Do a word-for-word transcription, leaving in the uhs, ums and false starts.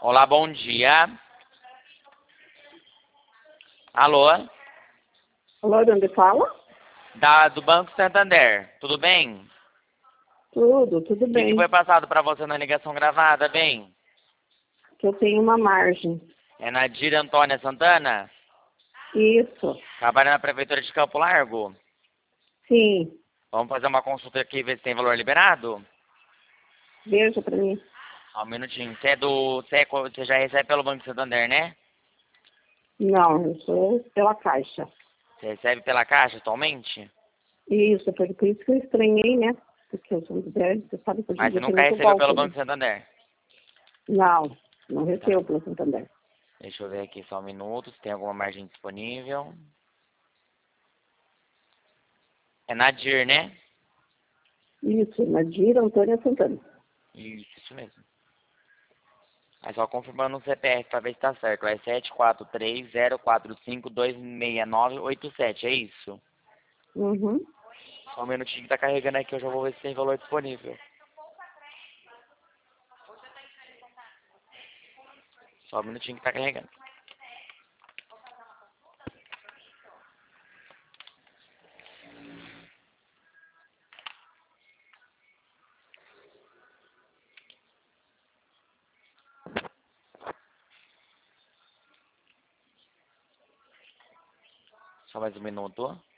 Olá, bom dia. Alô? Alô, de onde fala? Da, do Banco Santander. Tudo bem? Tudo, tudo O que, que bem. foi passado para você na ligação gravada, bem? Que eu tenho uma margem. É Nadir Antônia Santana? Isso, Trabalha na Prefeitura de Campo Largo? sim. Vamos fazer uma consulta aqui e ver se tem valor liberado? Veja pra mim. Só um minutinho. Você é do. Você, é co- você já recebe pelo Banco Santander, né? Não, eu sou pela Caixa. Você recebe pela Caixa atualmente? Isso, foi por isso que eu estranhei, né? Porque eu sou mulher, você sabe que hoje em Mas você dia tem nunca muito recebeu golpe, pelo né? Banco Santander? Não, não Tá. recebo pelo Santander. Deixa eu ver aqui só um minuto, se tem alguma margem disponível. É Nadir, né? Isso, Nadir Antônia Santana. Isso, isso mesmo. Aí só confirmando o C P F pra ver se tá certo. É sete quatro três zero quatro cinco dois seis nove oito sete, é isso? Uhum. Só um minutinho que tá carregando aqui, eu já vou ver se tem valor disponível. Só um minutinho que tá carregando. Só mais um minuto.